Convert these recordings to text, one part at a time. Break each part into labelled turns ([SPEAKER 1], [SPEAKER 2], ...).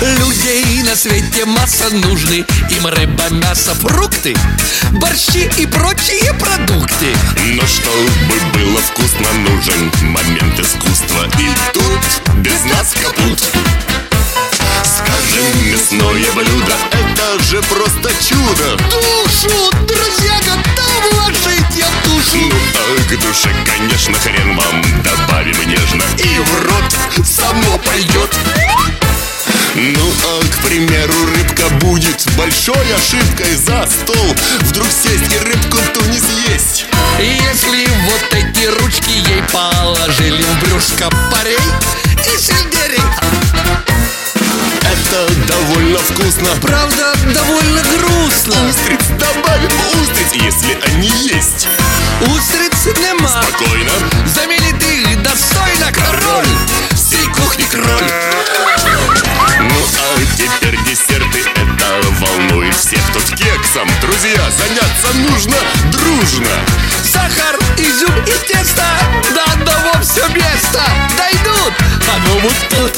[SPEAKER 1] Людей на свете масса, нужны им рыба, мясо, фрукты, борщи и прочие продукты.
[SPEAKER 2] Но чтобы было вкусно, нужен момент искусства. И тут без нас капут. Скажем, мясное блюдо — это же просто чудо.
[SPEAKER 1] Душу, друзья, готов вложить я душу.
[SPEAKER 2] Ну а к душе, конечно, хрен вам добавим нежно, и в рот само пойдет. Ну а, к примеру, рыбка будет большой ошибкой за стол. Вдруг сесть и рыбку ту не съесть.
[SPEAKER 1] Если вот эти ручки ей положили в брюшко парей и сельдерей,
[SPEAKER 2] это довольно вкусно.
[SPEAKER 1] правда, довольно грустно.
[SPEAKER 2] Устриц добавим, устриц, если они есть.
[SPEAKER 1] Устриц нема.
[SPEAKER 2] Спокойно.
[SPEAKER 1] Заменит их достойно король всей кухни кроль.
[SPEAKER 2] Ну а теперь десерты, это волнует всех. Тут кексом, друзья, заняться нужно дружно.
[SPEAKER 1] Сахар, изюм и тесто, до одного все место дойдут, а ну вот тут.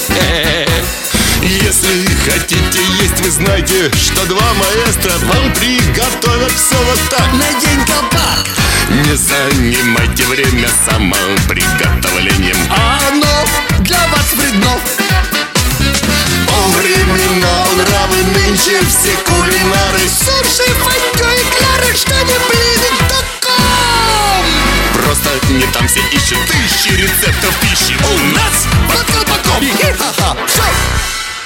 [SPEAKER 2] Если хотите есть, вы знаете, что два маэстро вам приготовят все вот так.
[SPEAKER 1] Надень колпак,
[SPEAKER 2] Не занимайте время самоприготовлением.
[SPEAKER 1] а оно для вас вредно.
[SPEAKER 2] О, времена, нравы нынче все кулинары.
[SPEAKER 1] Суши, фондю и кляры, что не блин таком.
[SPEAKER 2] Просто не там все ищут тысячи рецептов пищи. У нас под колпаком.
[SPEAKER 1] Ха-ха, все.